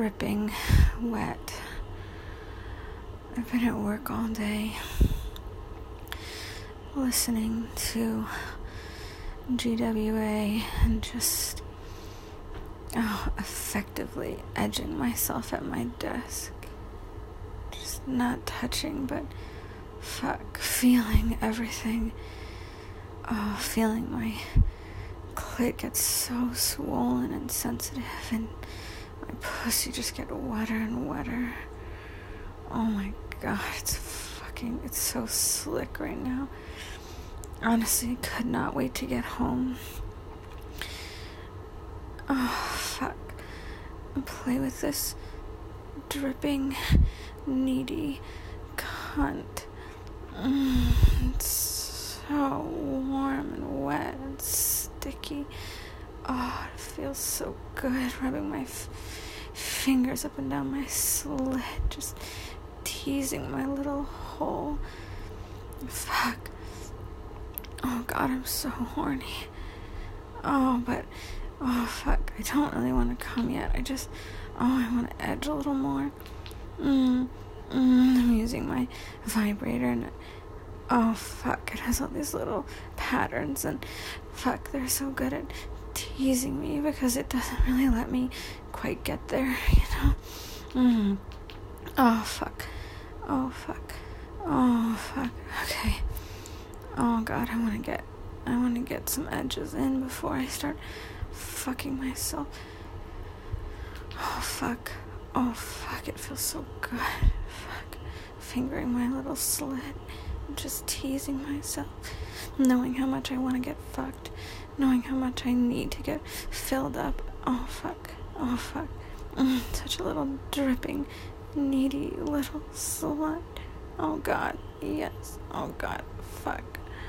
dripping wet. I've been at work all day listening to GWA and just effectively edging myself at my desk. Just not touching, but feeling everything. Feeling my clit get so swollen and sensitive, and my pussy just get wetter and wetter. Oh my god, it's so slick right now. Honestly, could not wait to get home. Play with this dripping, needy cunt. It's so warm and wet and sticky. Oh, it feels so good rubbing my fingers up and down my slit, just teasing my little hole. Fuck. Oh god, I'm so horny. I don't really want to come yet. I want to edge a little more. I'm using my vibrator and it has all these little patterns, and they're so good at teasing me because it doesn't really let me quite get there, Okay. Oh god, I want to get some edges in before I start fucking myself. It feels so good. Fingering my little slit, just teasing myself, knowing how much I want to get fucked, knowing how much I need to get filled up. Such a little dripping, needy little slut. Oh god, yes. Oh god, fuck.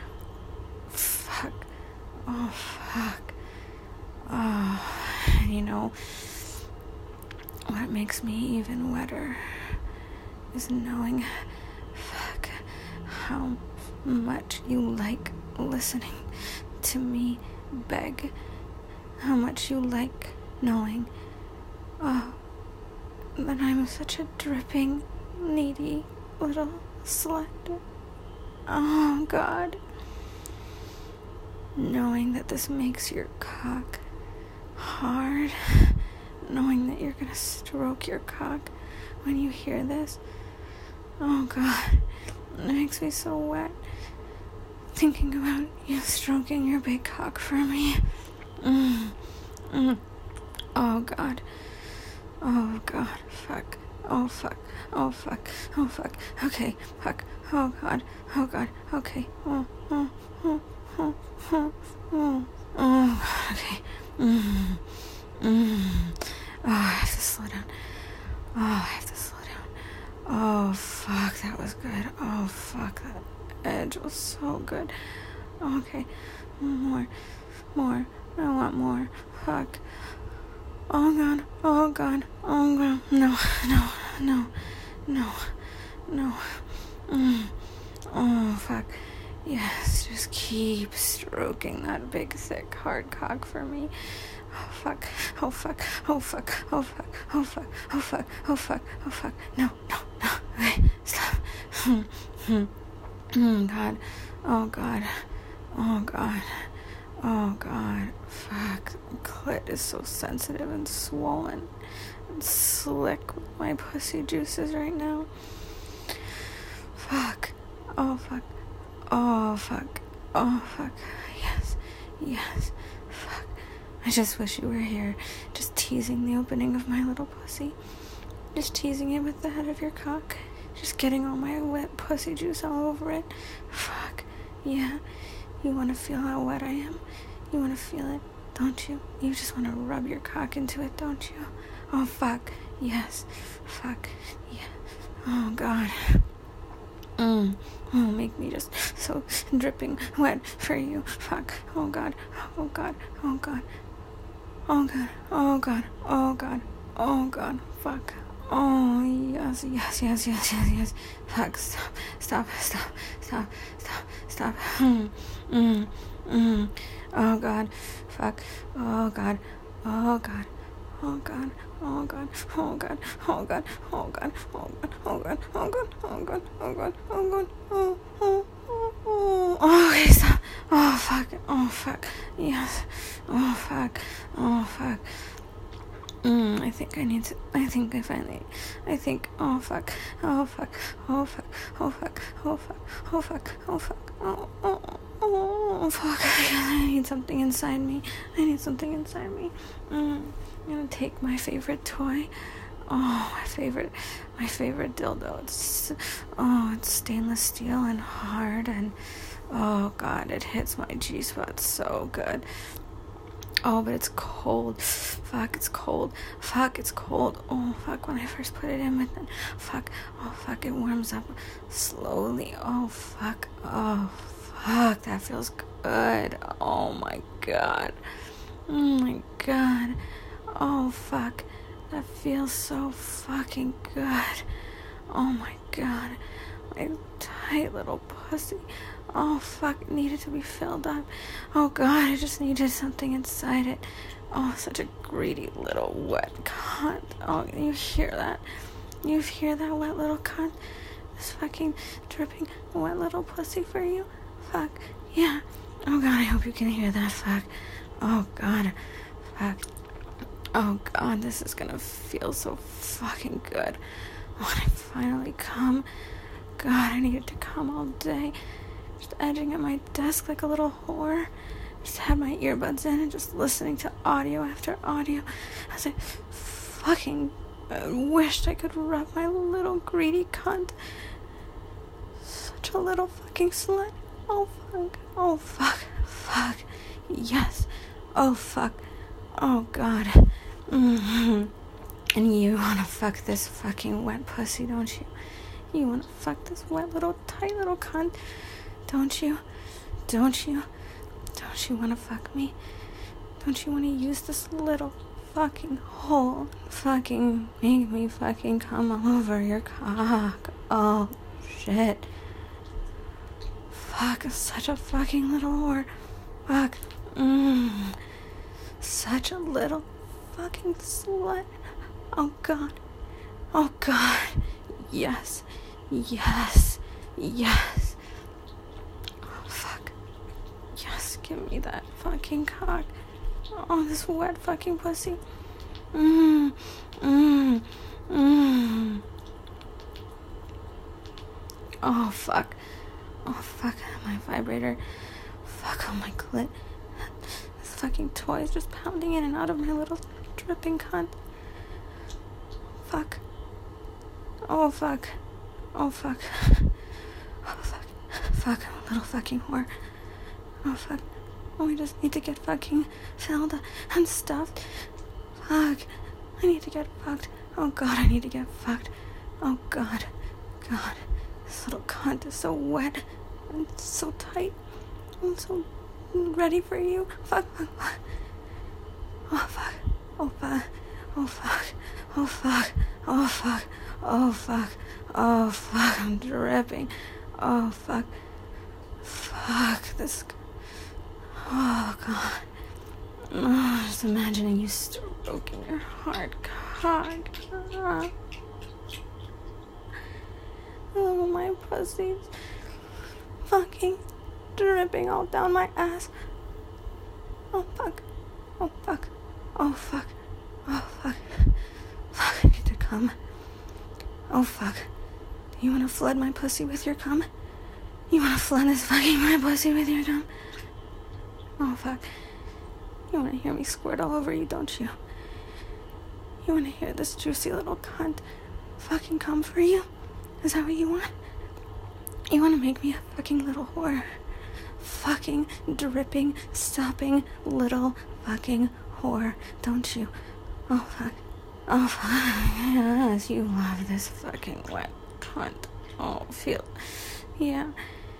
What makes me even wetter is knowing, how much you like listening to me beg. How much you like knowing, that I'm such a dripping, needy little slut. Oh god. Knowing that this makes your cock hard, knowing that you're gonna stroke your cock when you hear this. Oh god, it makes me so wet thinking about you stroking your big cock for me. Oh god, fuck. Okay, fuck. Oh god, okay. Okay. I have to slow down. Oh, fuck, that was good. Oh, fuck, that edge was so good. Okay, more. I want more. Fuck. Oh, God. No. Oh, fuck. Yes, just keep stroking that big, thick, hard cock for me. Oh, fuck. No. Okay, stop. Oh, God. Fuck. Clit is so sensitive and swollen and slick with my pussy juices right now. Fuck. Yes. Fuck. I just wish you were here, just teasing the opening of my little pussy. Just teasing it with the head of your cock. Just getting all my wet pussy juice all over it. Fuck. Yeah. You want to feel how wet I am? You want to feel it, don't you? You just want to rub your cock into it, don't you? Oh, fuck. Yes. Fuck. Yeah. Oh, God. Oh, make me just so dripping wet for you. Fuck. Oh, God. Fuck. Oh, yes. Fuck. Stop. Oh, God. Fuck. Oh, God. Oh God, oh God, oh God, oh God, oh God, oh God, oh God, oh God, oh God, oh God, oh God, oh, okay, stop. Oh fuck, yes, oh fuck, I think oh fuck, oh fuck, oh fuck, oh fuck, oh fuck, oh fuck, oh fuck, oh fuck, I need something inside me, I'm gonna take my favorite toy, my favorite dildo, it's stainless steel and hard, and oh God, it hits my G-spot so good. Oh, but it's cold. Fuck, it's cold. Oh, fuck, when I first put it in with it. Fuck. Oh, fuck, it warms up slowly. Oh, fuck, that feels good. Oh, my God. Oh, fuck, that feels so fucking good. Oh, my God. My tight little pussy. Oh, fuck, it needed to be filled up. Oh, God, I just needed something inside it. Oh, such a greedy little wet cunt. Oh, you hear that? You hear that wet little cunt? This fucking dripping wet little pussy for you? Fuck, yeah. Oh, God, I hope you can hear that. Fuck. Oh, God. Fuck. Oh, God, this is gonna feel so fucking good. When I finally come. God, I needed to come all day. Just edging at my desk like a little whore. Just had my earbuds in and just listening to audio after audio as I fucking wished I could rub my little greedy cunt. Such a little fucking slut. Oh fuck. Oh fuck. Fuck. Yes. Oh fuck. Oh God. Mm-hmm. And you wanna fuck this fucking wet pussy, don't you? You wanna fuck this wet little tight little cunt, don't you? Don't you wanna fuck me? Don't you wanna use this little fucking hole? Fucking make me fucking come all over your cock. Oh shit. Fuck, such a fucking little whore. Fuck. Such a little fucking slut. Oh God. Oh God. Yes. Yes. Yes. Oh, fuck. Yes, give me that fucking cock. Oh, this wet fucking pussy. Oh, fuck. Oh, fuck. My vibrator. Fuck on my clit. This fucking toy is just pounding in and out of my little dripping cunt. Fuck. Oh, fuck. Oh, fuck. Oh, fuck. Fuck, I'm a little fucking whore. Oh, fuck. Oh, we just need to get fucking filled and stuffed. Fuck. I need to get fucked. Oh, God, I need to get fucked. Oh, God. God. This little cunt is so wet and so tight. I'm so ready for you. Fuck, fuck, fuck. Oh, fuck. Oh, fuck. Oh, fuck. Oh, fuck. Oh, fuck. Oh, fuck. Oh, fuck. I'm dripping. Oh, fuck. Fuck. This. Oh, God. Oh, just imagining you stroking your hard cock. Oh, my pussy's fucking dripping all down my ass. Oh, fuck. Oh, fuck. Oh, fuck. Oh, fuck. Fuck, I need to come. Oh, fuck. You wanna flood my pussy with your cum? You wanna flood this fucking my pussy with your cum? Oh, fuck. You wanna hear me squirt all over you, don't you? You wanna hear this juicy little cunt fucking come for you? Is that what you want? You wanna make me a fucking little whore? Fucking dripping, stopping little fucking whore, don't you? Oh, fuck. Oh, fuck. Yes, you love this fucking wet cunt. Oh, feel. Yeah.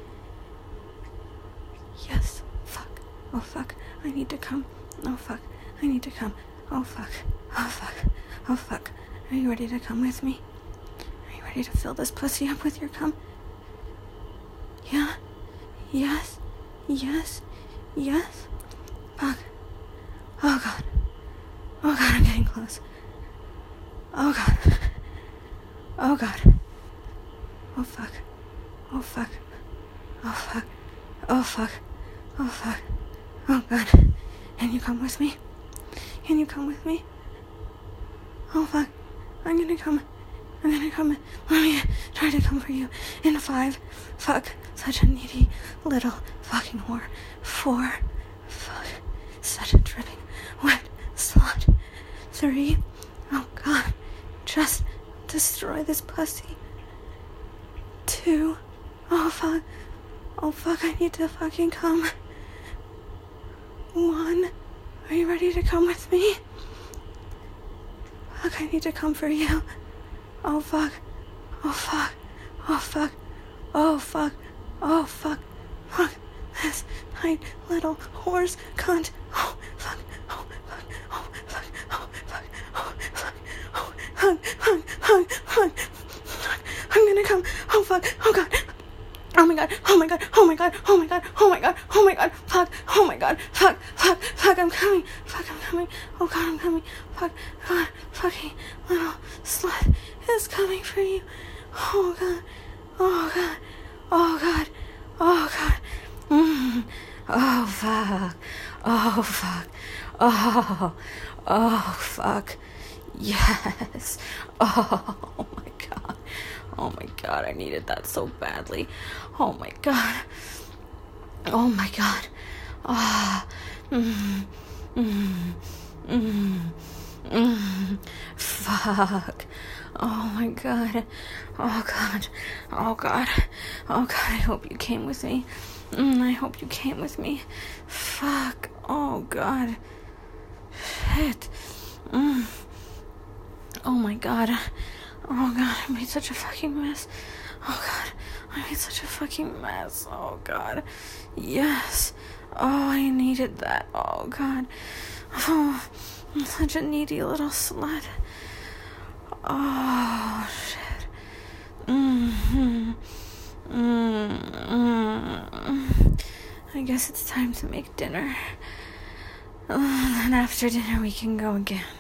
Yes. Fuck. Oh, fuck. I need to come. Oh, fuck. I need to come. Oh, fuck. Oh, fuck. Oh, fuck. Are you ready to come with me? Are you ready to fill this pussy up with your cum? Yeah. Yes. Yes. Yes. Fuck. Oh, God. Oh, God, I'm getting close. close. Oh God. Oh God. Oh fuck. Oh fuck. Oh fuck. Oh fuck. Oh fuck. Oh God. Can you come with me? Can you come with me? Oh fuck. I'm gonna come. Let me try to come for you. In 5. Fuck. Such a needy little fucking whore. 4. Fuck. Such a dripping wet slut. 3. Oh God. Just destroy this pussy. 2. Oh fuck. Oh fuck, I need to fucking come. 1. Are you ready to come with me? Fuck, I need to come for you. Oh fuck. Oh fuck. Oh fuck. Oh fuck. Oh fuck. Fuck. This tight little horse cunt. Oh fuck. Oh fuck. Oh fuck. Oh fuck. Oh fuck. Oh fuck. Fuck. Fuck. Fuck. I'm gonna come. Oh fuck. Oh God. Oh my God. Oh my God. Oh my God. Oh my God. Oh my God. Oh my God. Fuck. Oh my God. Fuck. Fuck. Fuck. I'm coming. Fuck. I'm coming. Oh God. I'm coming. Fuck. God. Fucking little slut is coming for you. Oh God. Oh God. Oh God. Oh God. Oh fuck. Oh fuck. Oh. Oh fuck. Yes. Oh my God. Oh my God. I needed that so badly. Oh my God. Oh my God. Ah. Fuck. Oh my God. Oh God. Oh God. Oh God. I hope you came with me. I hope you came with me. Fuck. Oh God. Shit. Oh my God. Oh God. I made such a fucking mess. Oh God. I made such a fucking mess. Oh God. Yes. Oh, I needed that. Oh God. Oh, I'm such a needy little slut. Oh shit. I guess it's time to make dinner. And after dinner we can go again.